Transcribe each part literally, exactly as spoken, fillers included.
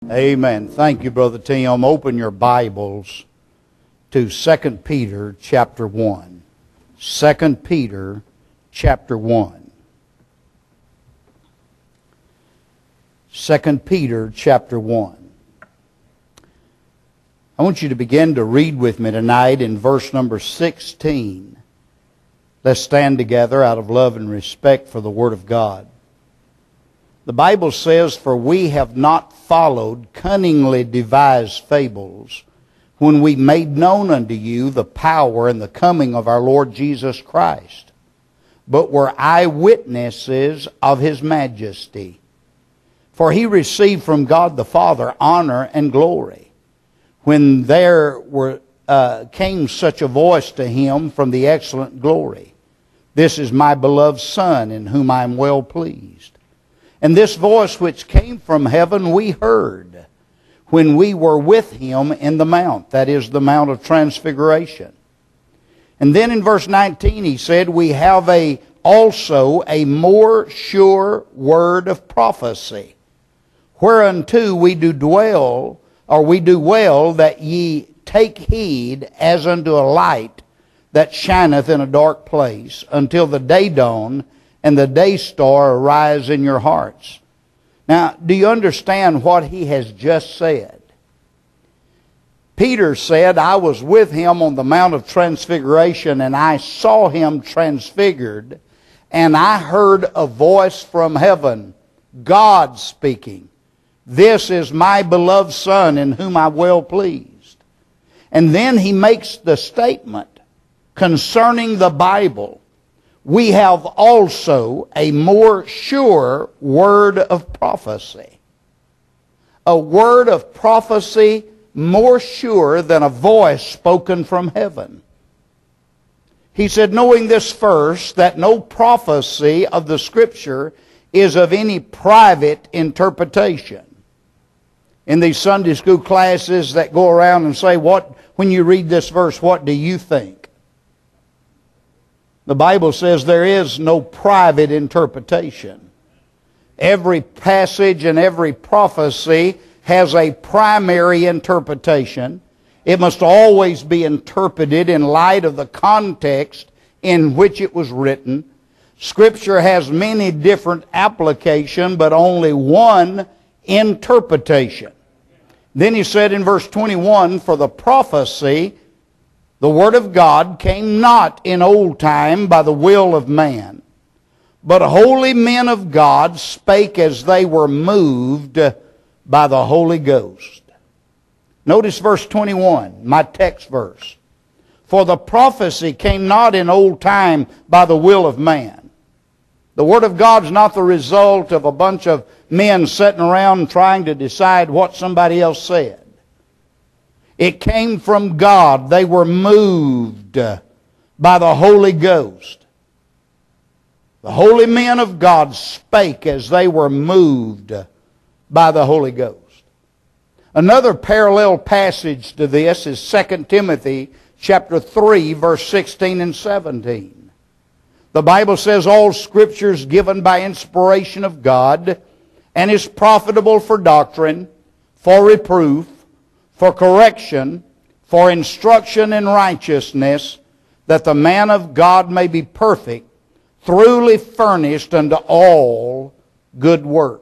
Amen. Thank you, Brother Tim. Open your Bibles to Second Peter chapter one. Second Peter chapter one. Second Peter chapter one. I want you to begin to read with me tonight in verse number sixteen. Let's stand together out of love and respect for the Word of God. The Bible says, "For we have not followed cunningly devised fables, when we made known unto you the power and the coming of our Lord Jesus Christ, but were eyewitnesses of His majesty. For He received from God the Father honor and glory, when there were uh, came such a voice to Him from the excellent glory, This is my beloved Son, in whom I am well pleased. And this voice which came from heaven we heard, when we were with Him in the mount," that is the Mount of Transfiguration. And then in verse nineteen he said, "We have a also a more sure word of prophecy, whereunto we do dwell, or we do well that ye take heed as unto a light that shineth in a dark place, until the day dawn and the day star arise in your hearts." Now, do you understand what he has just said? Peter said, "I was with Him on the Mount of Transfiguration, and I saw Him transfigured, and I heard a voice from heaven, God speaking, This is my beloved Son, in whom I am well pleased." And then he makes the statement concerning the Bible, "We have also a more sure word of prophecy." A word of prophecy more sure than a voice spoken from heaven. He said, "Knowing this first, that no prophecy of the Scripture is of any private interpretation." In these Sunday school classes that go around and say, "What, when you read this verse, what do you think?" The Bible says there is no private interpretation. Every passage and every prophecy has a primary interpretation. It must always be interpreted in light of the context in which it was written. Scripture has many different applications, but only one interpretation. Then he said in verse twenty-one, "For the prophecy, the Word of God, came not in old time by the will of man, but holy men of God spake as they were moved by the Holy Ghost." Notice verse twenty-one, my text verse. "For the prophecy came not in old time by the will of man." The Word of God is not the result of a bunch of men sitting around trying to decide what somebody else said. It came from God. They were moved by the Holy Ghost. The holy men of God spake as they were moved by the Holy Ghost. Another parallel passage to this is Second Timothy chapter three, verse sixteen and seventeen. The Bible says, "All Scripture is given by inspiration of God, and is profitable for doctrine, for reproof, for correction, for instruction in righteousness, that the man of God may be perfect, thoroughly furnished unto all good works."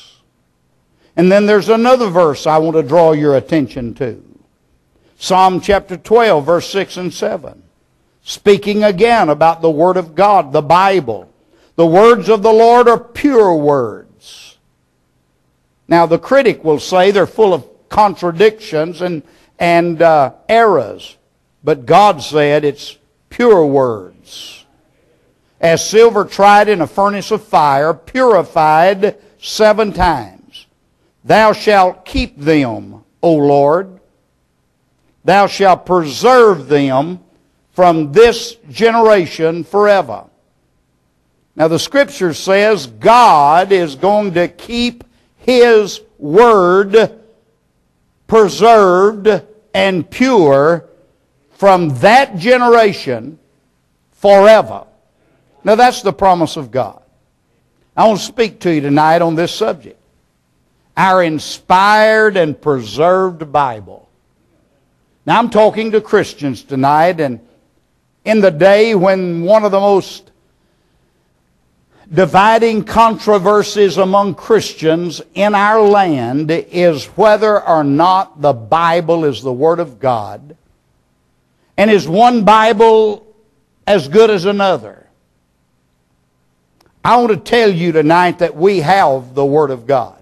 And then there's another verse I want to draw your attention to. Psalm chapter twelve, verse six and seven. Speaking again about the Word of God, the Bible. "The words of the Lord are pure words." Now the critic will say they're full of contradictions and, and uh, errors. But God said it's pure words. "As silver tried in a furnace of fire, purified seven times. Thou shalt keep them, O Lord. Thou shalt preserve them from this generation forever." Now the Scripture says God is going to keep His Word preserved and pure from that generation forever. Now that's the promise of God. I want to speak to you tonight on this subject. our inspired and preserved Bible. Now I'm talking to Christians tonight, and in the day when one of the most dividing controversies among Christians in our land is whether or not the Bible is the Word of God, and is one Bible as good as another. I want to tell you tonight that we have the Word of God.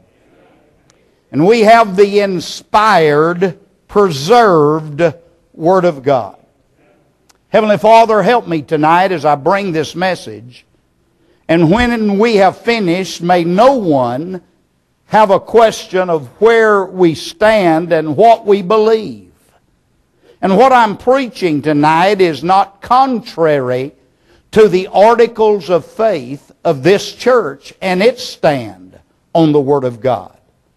And we have the inspired, preserved Word of God. Heavenly Father, help me tonight as I bring this message. And when we have finished, may no one have a question of where we stand and what we believe. And what I'm preaching tonight is not contrary to the articles of faith of this church and its stand on the Word of God.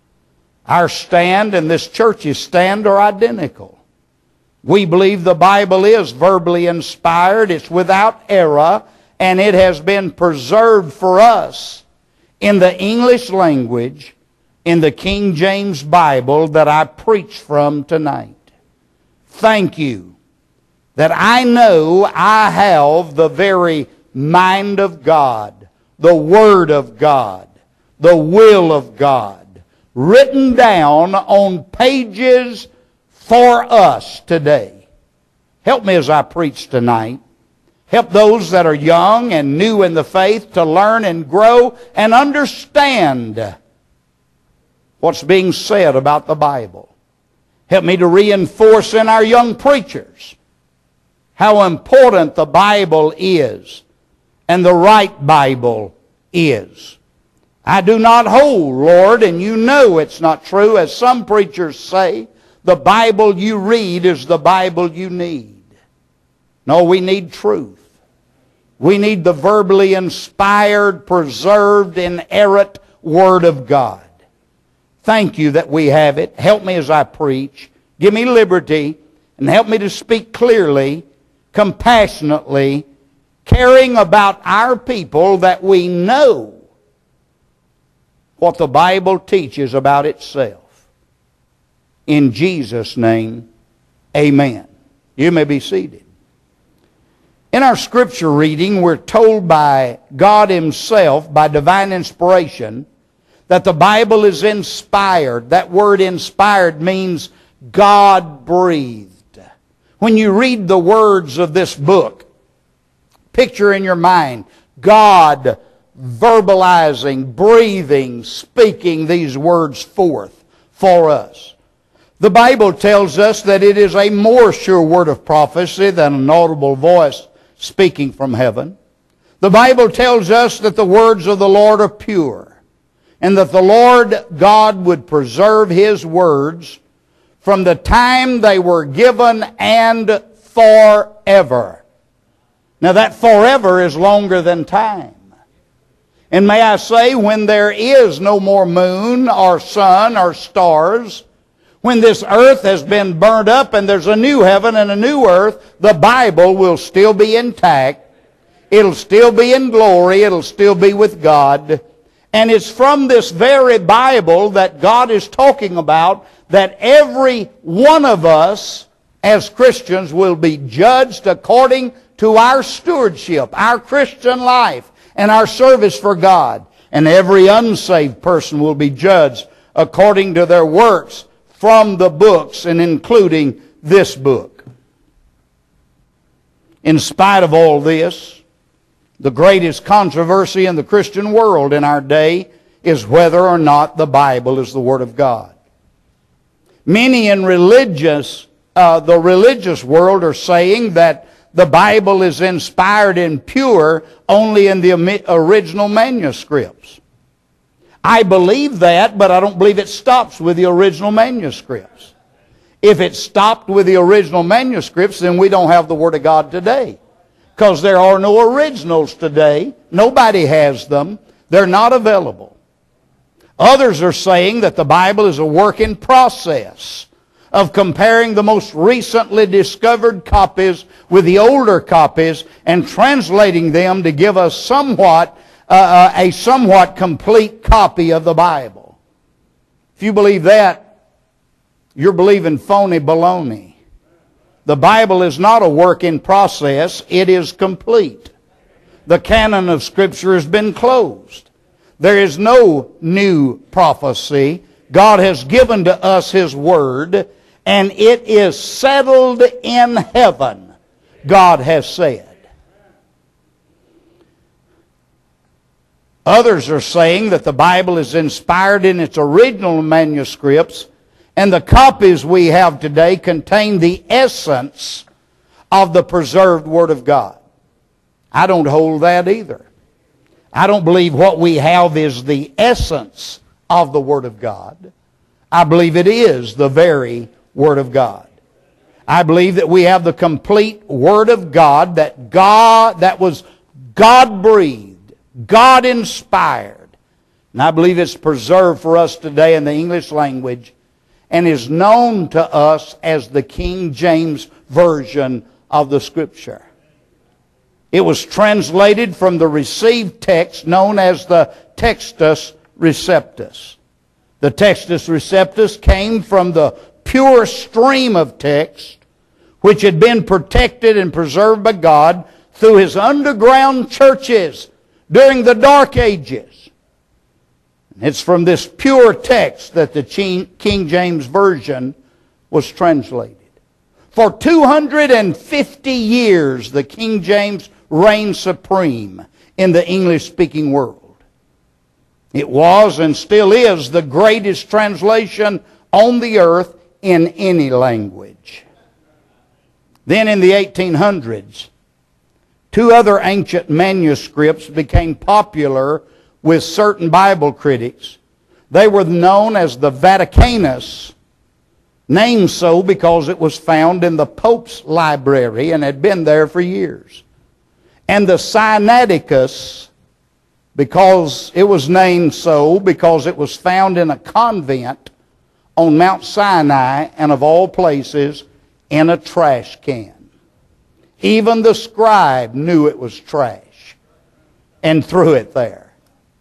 Our stand and this church's stand are identical. We believe the Bible is verbally inspired, it's without error, and it has been preserved for us in the English language in the King James Bible that I preach from tonight. Thank you that I know I have the very mind of God, the Word of God, the will of God, written down on pages for us today. Help me as I preach tonight. Help those that are young and new in the faith to learn and grow and understand what's being said about the Bible. Help me to reinforce in our young preachers how important the Bible is and the right Bible is. I do not hold, Lord, and you know it's not true, as some preachers say, the Bible you read is the Bible you need. No, we need truth. We need the verbally inspired, preserved, inerrant Word of God. Thank you that we have it. Help me as I preach. Give me liberty and help me to speak clearly, compassionately, caring about our people that we know what the Bible teaches about itself. In Jesus' name, amen. You may be seated. In our scripture reading, we're told by God Himself, by divine inspiration, that the Bible is inspired. That word inspired means God-breathed. When you read the words of this book, picture in your mind God verbalizing, breathing, speaking these words forth for us. The Bible tells us that it is a more sure word of prophecy than an audible voice speaking from heaven. The Bible tells us that the words of the Lord are pure, and that the Lord God would preserve His words from the time they were given and forever. Now that forever is longer than time. And may I say, when there is no more moon or sun or stars, when this earth has been burned up and there's a new heaven and a new earth, the Bible will still be intact. It'll still be in glory. It'll still be with God. And it's from this very Bible that God is talking about that every one of us as Christians will be judged according to our stewardship, our Christian life, and our service for God. And every unsaved person will be judged according to their works from the books, and including this book. In spite of all this, the greatest controversy in the Christian world in our day is whether or not the Bible is the Word of God. Many in religious, uh, the religious world are saying that the Bible is inspired and pure only in the original manuscripts. I believe that, but I don't believe it stops with the original manuscripts. If it stopped with the original manuscripts, then we don't have the Word of God today. Because there are no originals today. Nobody has them. They're not available. Others are saying that the Bible is a work in process of comparing the most recently discovered copies with the older copies and translating them to give us somewhat uh, a somewhat complete copy of the Bible. If you believe that, you're believing phony baloney. The Bible is not a work in process. It is complete. The canon of Scripture has been closed. There is no new prophecy. God has given to us His Word, and it is settled in heaven, God has said. Others are saying that the Bible is inspired in its original manuscripts, and the copies we have today contain the essence of the preserved Word of God. I don't hold that either. I don't believe what we have is the essence of the Word of God. I believe it is the very Word of God. I believe that we have the complete Word of God, that God, that was God-breathed, God-inspired. And I believe it's preserved for us today in the English language and is known to us as the King James Version of the Scripture. It was translated from the received text known as the Textus Receptus. The Textus Receptus came from the pure stream of text which had been protected and preserved by God through His underground churches during the Dark Ages. It's from this pure text that the King James Version was translated. For two hundred fifty years, the King James reigned supreme in the English-speaking world. It was and still is the greatest translation on the earth in any language. Then in the eighteen hundreds, two other ancient manuscripts became popular with certain Bible critics. They were known as the Vaticanus, named so because it was found in the Pope's library and had been there for years. And the Sinaiticus, because it was named so because it was found in a convent on Mount Sinai, and of all places, in a trash can. Even the scribe knew it was trash and threw it there.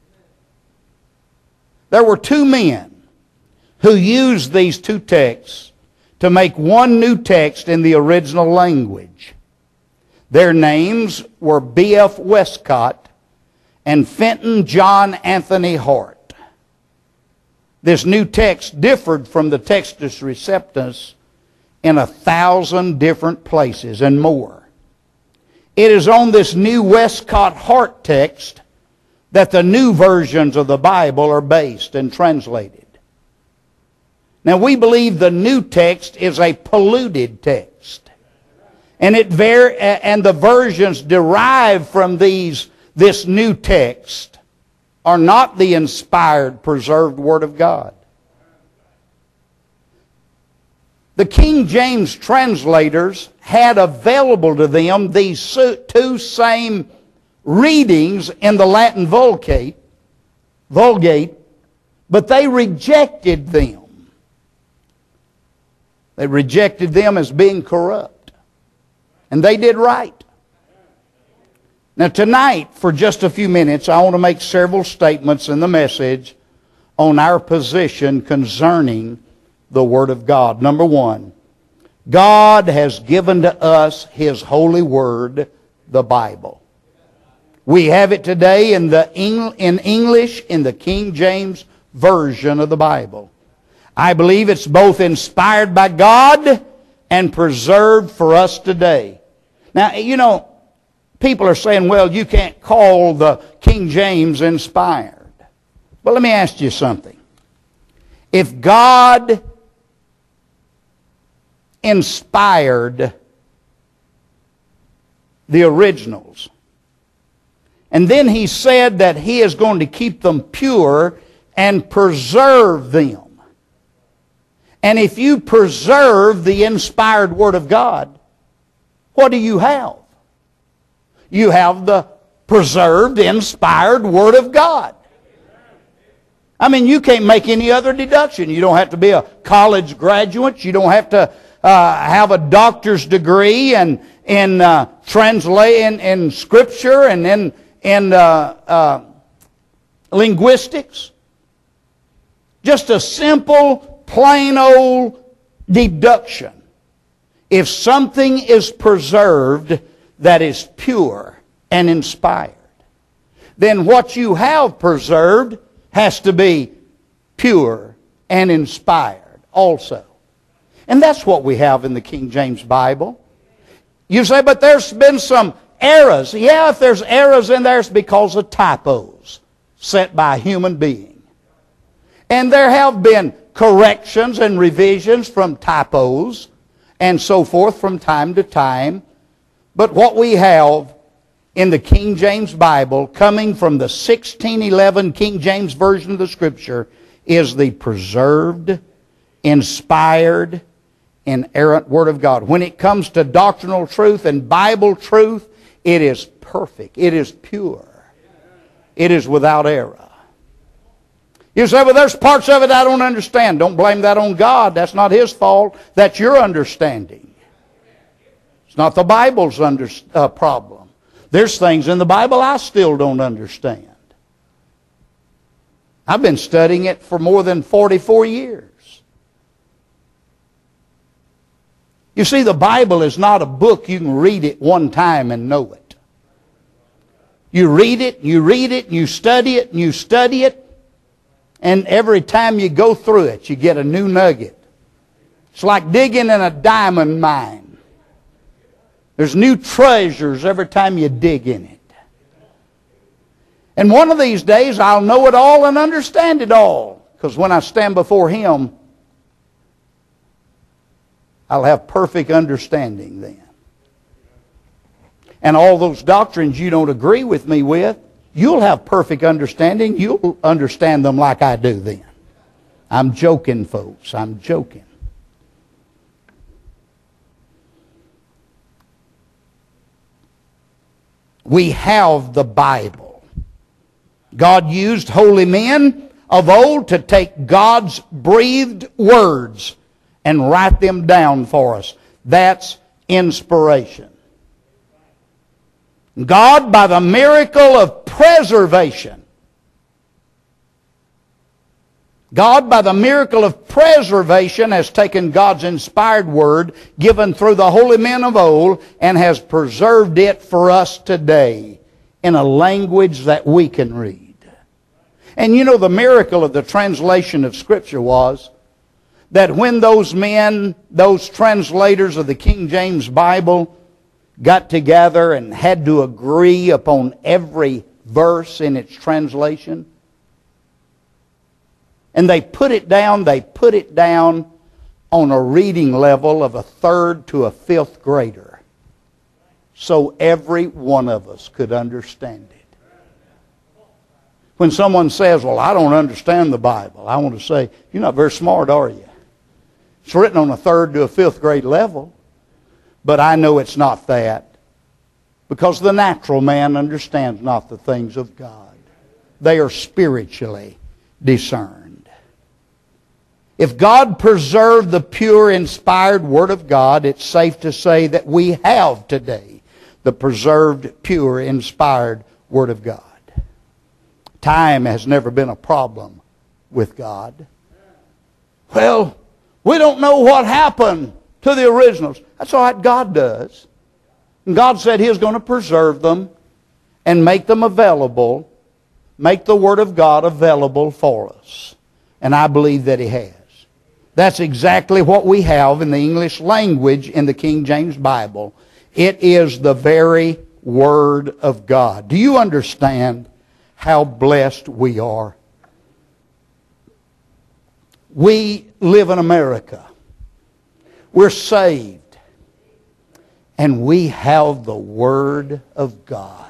There were two men who used these two texts to make one new text in the original language. Their names were B F Westcott and Fenton John Anthony Hart. This new text differed from the Textus Receptus in a thousand different places and more. It is on this new Westcott Hart text that the new versions of the Bible are based and translated. Now we believe the new text is a polluted text. And it var- and the versions derived from these this new text are not the inspired, preserved Word of God. The King James translators had available to them these two same readings in the Latin Vulgate, Vulgate, but they rejected them. They rejected them as being corrupt. And they did right. Now tonight, for just a few minutes, I want to make several statements in the message on our position concerning the Word of God. Number one, God has given to us His holy Word, the Bible. We have it today in the Eng- in English, in the King James Version of the Bible. I believe it's both inspired by God and preserved for us today. Now, you know, people are saying, well, you can't call the King James inspired. But let me ask you something. If God inspired the originals, and then He said that He is going to keep them pure and preserve them, and if you preserve the inspired Word of God, what do you have? You have the preserved, inspired Word of God. I mean, you can't make any other deduction. You don't have to be a college graduate. You don't have to uh, have a doctor's degree and in uh, translate in, in Scripture and in in uh, uh, linguistics. Just a simple, plain old deduction. If something is preserved that is pure and inspired, then what you have preserved has to be pure and inspired also. And that's what we have in the King James Bible. You say, but there's been some errors. Yeah, if there's errors in there, it's because of typos set by a human being. And there have been corrections and revisions from typos and so forth from time to time. But what we have in the King James Bible, coming from the sixteen eleven King James Version of the Scripture, is the preserved, inspired, inerrant Word of God. When it comes to doctrinal truth and Bible truth, it is perfect. It is pure. It is without error. You say, well, there's parts of it I don't understand. Don't blame that on God. That's not His fault. That's your understanding. It's not the Bible's under, uh, problem. There's things in the Bible I still don't understand. I've been studying it for more than forty-four years. You see, the Bible is not a book you can read it one time and know it. You read it, you read it, you study it, and you study it, and every time you go through it, you get a new nugget. It's like digging in a diamond mine. There's new treasures every time you dig in it. And one of these days, I'll know it all and understand it all. Because when I stand before Him, I'll have perfect understanding then. And all those doctrines you don't agree with me with, you'll have perfect understanding. You'll understand them like I do then. I'm joking, folks. I'm joking. We have the Bible. God used holy men of old to take God's breathed words and write them down for us. That's inspiration. God, by the miracle of preservation, God, by the miracle of preservation, has taken God's inspired word given through the holy men of old and has preserved it for us today in a language that we can read. And you know, the miracle of the translation of Scripture was that when those men, those translators of the King James Bible, got together and had to agree upon every verse in its translation, and they put it down, they put it down on a reading level of a third to a fifth grader, so every one of us could understand it. When someone says, well, I don't understand the Bible, I want to say, you're not very smart, are you? It's written on a third to a fifth grade level. But I know it's not that. Because the natural man understands not the things of God. They are spiritually discerned. If God preserved the pure, inspired Word of God, it's safe to say that we have today the preserved, pure, inspired Word of God. Time has never been a problem with God. Well, we don't know what happened to the originals. That's all right, God does. And God said He was going to preserve them and make them available, make the Word of God available for us. And I believe that He has. That's exactly what we have in the English language in the King James Bible. It is the very Word of God. Do you understand how blessed we are? We live in America. We're saved. And we have the Word of God.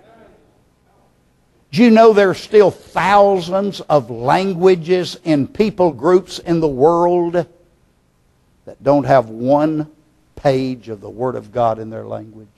Do you know there are still thousands of languages and people groups in the world that don't have one page of the Word of God in their language?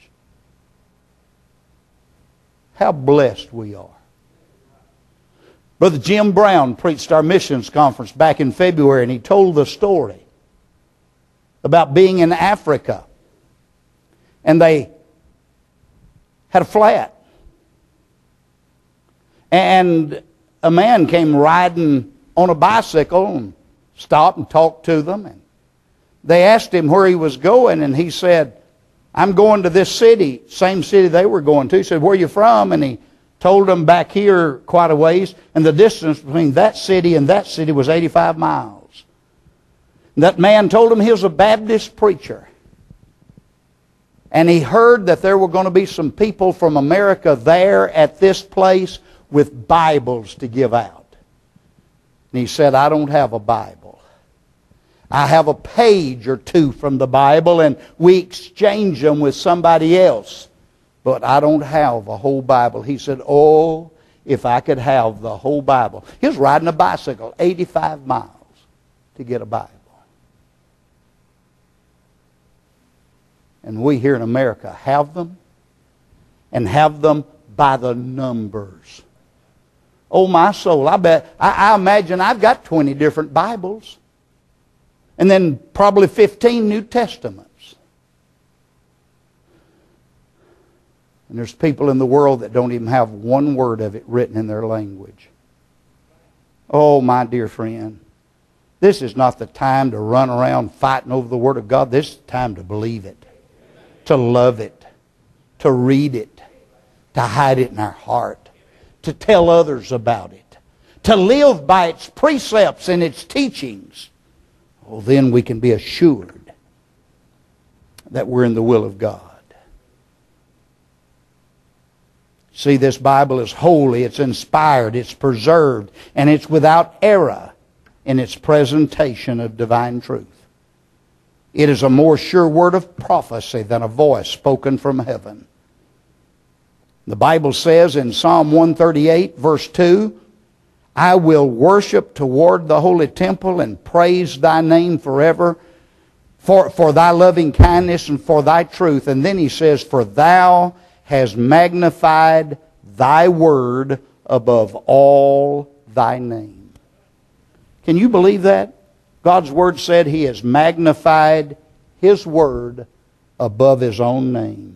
How blessed we are. Brother Jim Brown preached our missions conference back in February, and he told the story about being in Africa. And they had a flat. And a man came riding on a bicycle and stopped and talked to them. And they asked him where he was going, and he said, I'm going to this city, same city they were going to. He said, where are you from? And he told them back here quite a ways, and the distance between that city and that city was eighty-five miles. And that man told him he was a Baptist preacher. And he heard that there were going to be some people from America there at this place with Bibles to give out. And he said, I don't have a Bible. I have a page or two from the Bible, and we exchange them with somebody else. But I don't have a whole Bible. He said, oh, if I could have the whole Bible. He was riding a bicycle eighty-five miles to get a Bible. And we here in America have them, and have them by the numbers. Oh, my soul, I bet, I, I imagine I've got twenty different Bibles. And then probably fifteen New Testaments. And there's people in the world that don't even have one word of it written in their language. Oh, my dear friend, this is not the time to run around fighting over the Word of God. This is the time to believe it, to love it, to read it, to hide it in our heart, to tell others about it, to live by its precepts and its teachings. Well, then we can be assured that we're in the will of God. See, this Bible is holy, it's inspired, it's preserved, and it's without error in its presentation of divine truth. It is a more sure word of prophecy than a voice spoken from heaven. The Bible says in Psalm one thirty-eight, verse two, I will worship toward the holy temple and praise thy name forever for, for thy loving kindness and for thy truth. And then he says, for thou hast magnified thy word above all thy name. Can you believe that? God's word said he has magnified his word above his own name.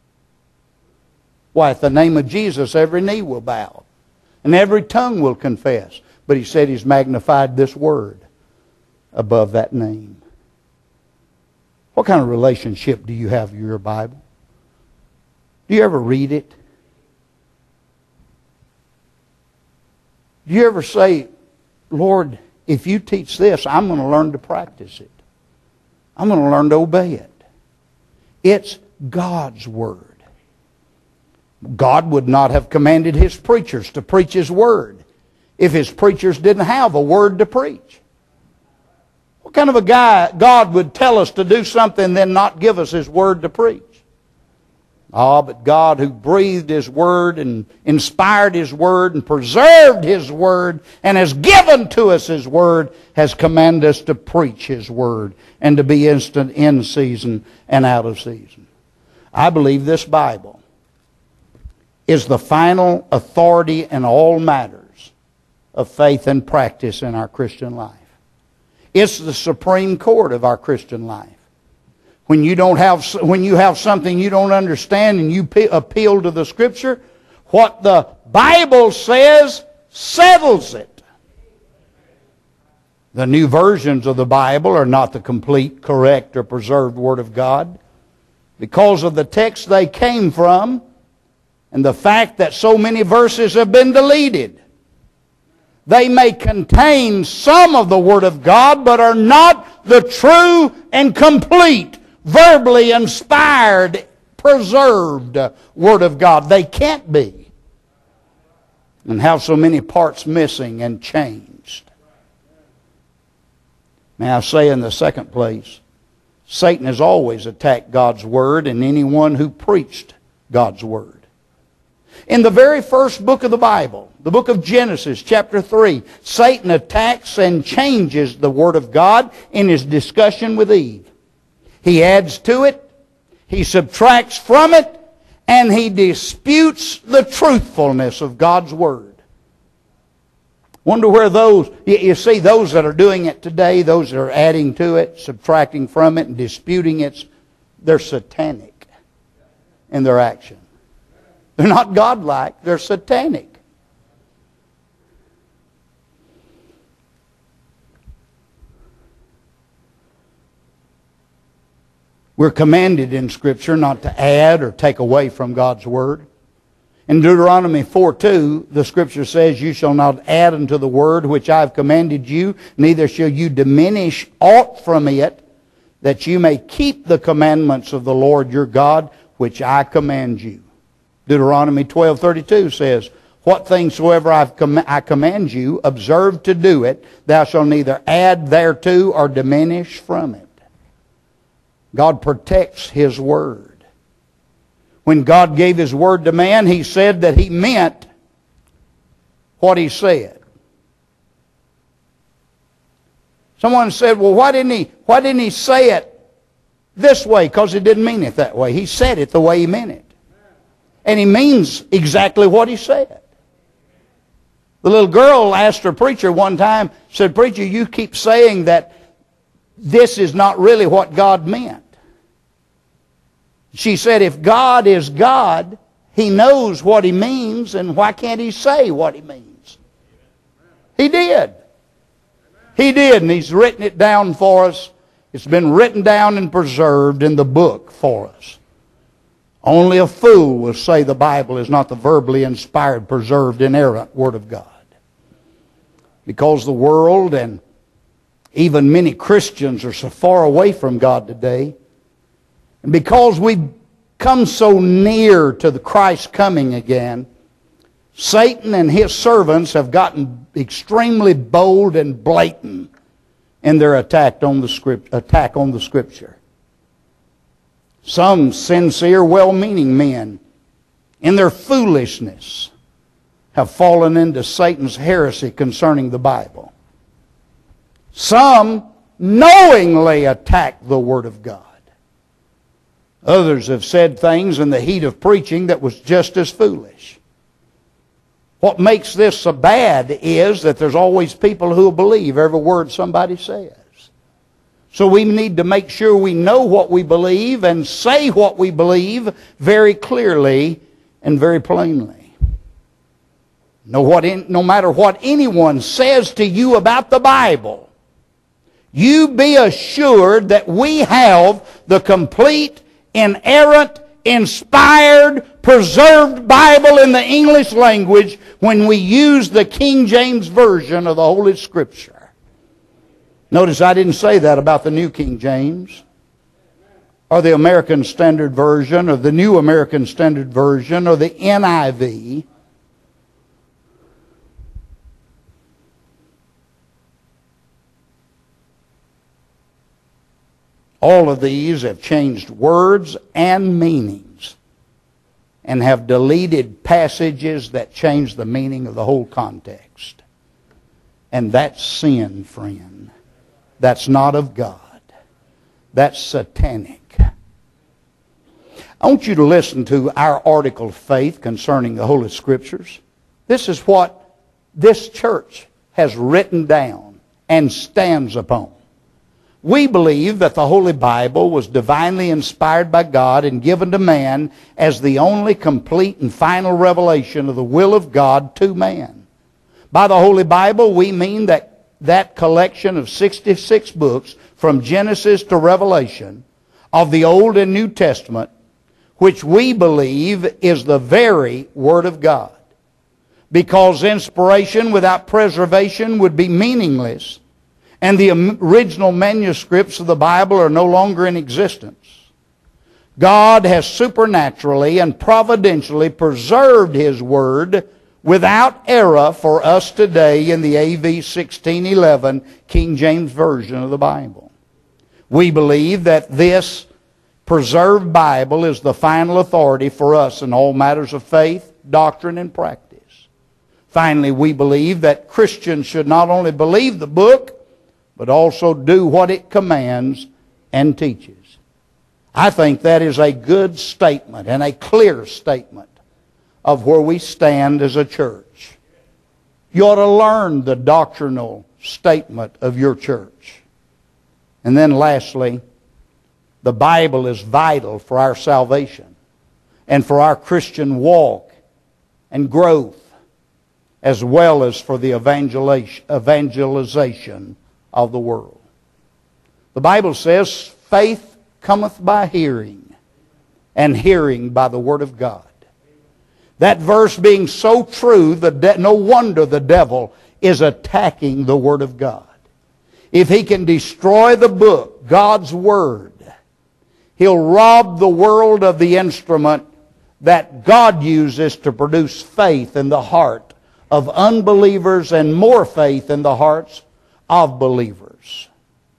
Why, at the name of Jesus, every knee will bow and every tongue will confess. But he said he's magnified this word above that name. What kind of relationship do you have with your Bible? Do you ever read it? Do you ever say, Lord, if you teach this, I'm going to learn to practice it. I'm going to learn to obey it. It's God's word. God would not have commanded his preachers to preach his word if his preachers didn't have a word to preach. What kind of a guy God would tell us to do something and then not give us his word to preach? Ah, but God, who breathed his word and inspired his word and preserved his word and has given to us his word, has commanded us to preach his word and to be instant in season and out of season. I believe this Bible is the final authority in all matters of faith and practice in our Christian life. It's the supreme court of our Christian life. When you don't have, when you have something you don't understand and you appeal to the Scripture, what the Bible says settles it. The new versions of the Bible are not the complete, correct, or preserved Word of God. Because of the text they came from and the fact that so many verses have been deleted. They may contain some of the Word of God, but are not the true and complete, verbally inspired, preserved Word of God. They can't be. And have so many parts missing and changed. May I say in the second place, Satan has always attacked God's Word and anyone who preached God's Word. In the very first book of the Bible, the book of Genesis, chapter three, Satan attacks and changes the Word of God in his discussion with Eve. He adds to it, he subtracts from it, and he disputes the truthfulness of God's Word. Wonder where those, you see, those that are doing it today, those that are adding to it, subtracting from it, and disputing it, they're satanic in their action. They're not godlike, they're satanic. We're commanded in Scripture not to add or take away from God's Word. In Deuteronomy four two, the Scripture says, "You shall not add unto the word which I have commanded you, neither shall you diminish aught from it, that you may keep the commandments of the Lord your God, which I command you." Deuteronomy twelve thirty-two says, "What things soever I've com- I command you, observe to do it. Thou shalt neither add thereto or diminish from it." God protects His Word. When God gave His Word to man, He said that He meant what He said. Someone said, well, why didn't He, why didn't He say it this way? Because He didn't mean it that way. He said it the way He meant it. And He means exactly what He said. The little girl asked her preacher one time, said, "Preacher, you keep saying that this is not really what God meant." She said, if God is God, He knows what He means, and why can't He say what He means? He did. He did, and He's written it down for us. It's been written down and preserved in the book for us. Only a fool will say the Bible is not the verbally inspired, preserved, inerrant Word of God. Because the world and even many Christians are so far away from God today, and because we've come so near to the Christ coming again, Satan and his servants have gotten extremely bold and blatant in their attack on the script, attack on the Scripture. Some sincere, well-meaning men, in their foolishness, have fallen into Satan's heresy concerning the Bible. Some knowingly attack the Word of God. Others have said things in the heat of preaching that was just as foolish. What makes this so bad is that there's always people who will believe every word somebody says. So we need to make sure we know what we believe and say what we believe very clearly and very plainly. No, what in, no matter what anyone says to you about the Bible, you be assured that we have the complete, inerrant, inspired, preserved Bible in the English language when we use the King James Version of the Holy Scripture. Notice I didn't say that about the New King James or the American Standard Version or the New American Standard Version or the N I V. All of these have changed words and meanings and have deleted passages that change the meaning of the whole context. And that's sin, friend. That's not of God. That's satanic. I want you to listen to our article of faith concerning the Holy Scriptures. This is what this church has written down and stands upon. We believe that the Holy Bible was divinely inspired by God and given to man as the only complete and final revelation of the will of God to man. By the Holy Bible, we mean that that collection of sixty-six books from Genesis to Revelation of the Old and New Testament, which we believe is the very Word of God. Because inspiration without preservation would be meaningless, and the original manuscripts of the Bible are no longer in existence. God has supernaturally and providentially preserved His Word without error for us today in the A V sixteen eleven King James Version of the Bible. We believe that this preserved Bible is the final authority for us in all matters of faith, doctrine, and practice. Finally, we believe that Christians should not only believe the book, but also do what it commands and teaches. I think that is a good statement and a clear statement of where we stand as a church. You ought to learn the doctrinal statement of your church. And then lastly, the Bible is vital for our salvation and for our Christian walk and growth, as well as for the evangelization of the world. The Bible says faith cometh by hearing, and hearing by the Word of God. That verse being so true, the de- no wonder the devil is attacking the Word of God. If he can destroy the book, God's Word, he'll rob the world of the instrument that God uses to produce faith in the heart of unbelievers and more faith in the hearts of believers.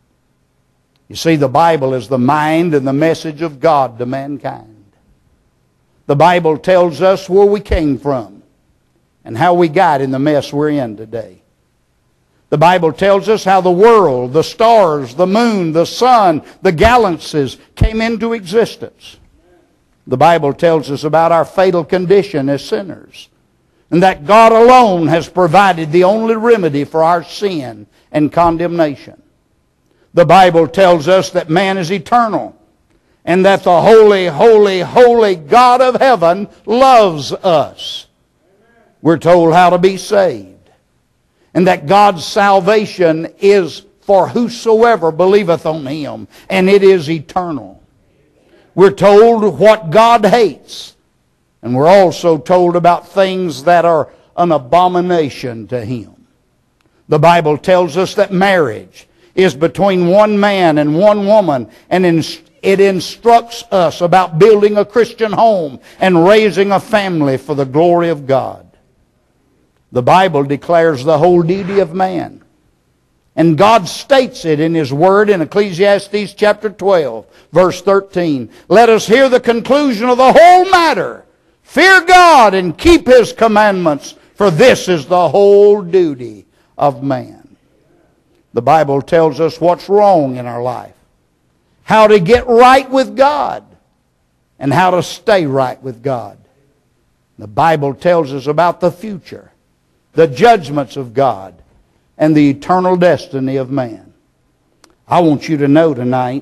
You see, the Bible is the mind and the message of God to mankind. The Bible tells us where we came from and how we got in the mess we're in today. The Bible tells us how the world, the stars, the moon, the sun, the galaxies came into existence. The Bible tells us about our fatal condition as sinners, and that God alone has provided the only remedy for our sin and condemnation. The Bible tells us that man is eternal, and that the holy, holy, holy God of heaven loves us. We're told how to be saved, and that God's salvation is for whosoever believeth on Him, and it is eternal. We're told what God hates, and we're also told about things that are an abomination to Him. The Bible tells us that marriage is between one man and one woman, and it instructs us about building a Christian home and raising a family for the glory of God. The Bible declares the whole duty of man. And God states it in His Word in Ecclesiastes chapter twelve, verse thirteen. Let us hear the conclusion of the whole matter. Fear God and keep His commandments, for this is the whole duty of man. The Bible tells us what's wrong in our life, how to get right with God, and how to stay right with God. The Bible tells us about the future, the judgments of God, and the eternal destiny of man. I want you to know tonight,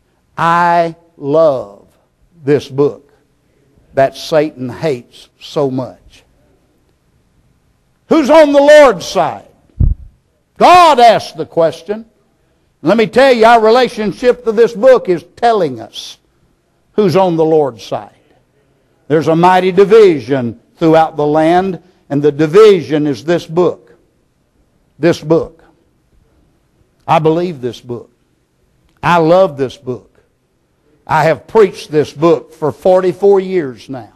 I love this book that Satan hates so much. Who's on the Lord's side? God asked the question. Let me tell you, our relationship to this book is telling us who's on the Lord's side. There's a mighty division throughout the land, and the division is this book. This book. I believe this book. I love this book. I have preached this book for forty-four years now.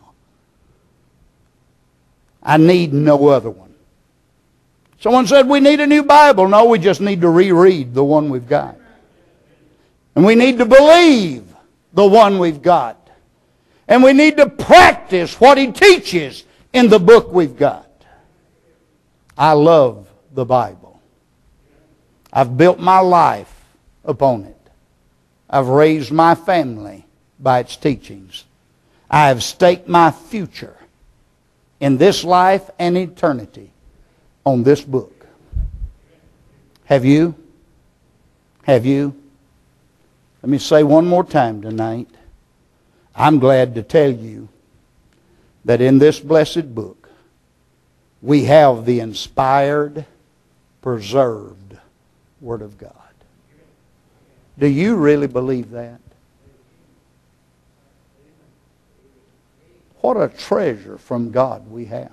I need no other one. Someone said we need a new Bible. No, we just need to reread the one we've got. And we need to believe the one we've got. And we need to practice what He teaches in the book we've got. I love the Bible. I've built my life upon it. I've raised my family by its teachings. I have staked my future in this life and eternity on this book. Have you? Have you? Let me say one more time tonight. I'm glad to tell you that in this blessed book we have the inspired, preserved Word of God. Do you really believe that? What a treasure from God we have.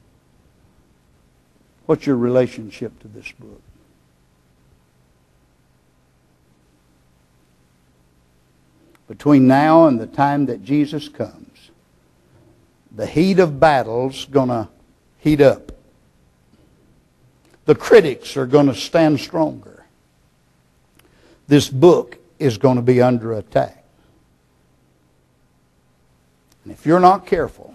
What's your relationship to this book? Between now and the time that Jesus comes, the heat of battle's going to heat up. The critics are going to stand stronger. This book is going to be under attack. And if you're not careful,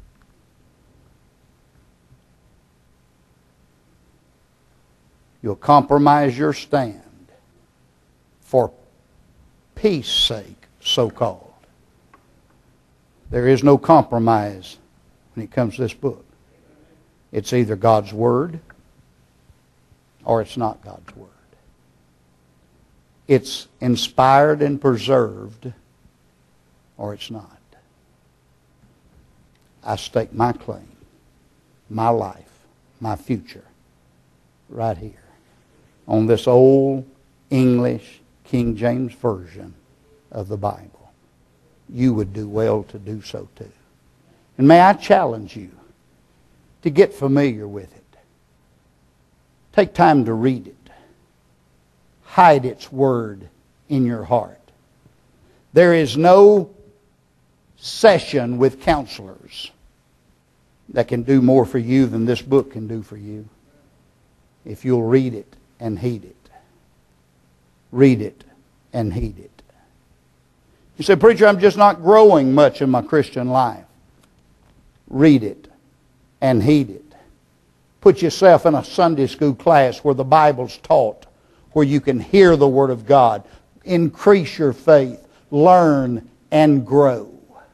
you'll compromise your stand for peace sake, so-called. There is no compromise when it comes to this book. It's either God's Word or it's not God's Word. It's inspired and preserved or it's not. I stake my claim, my life, my future right here on this old English King James Version of the Bible. You would do well to do so too. And may I challenge you to get familiar with it. Take time to read it. Hide its word in your heart. There is no session with counselors that can do more for you than this book can do for you, if you'll read it and heed it. Read it and heed it. You say, preacher, I'm just not growing much in my Christian life. Read it and heed it. Put yourself in a Sunday school class where the Bible's taught, where you can hear the Word of God. Increase your faith. Learn and grow.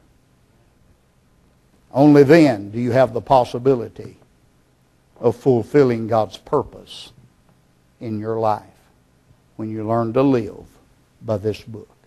Only then do you have the possibility of fulfilling God's purpose in your life, when you learn to live by this book.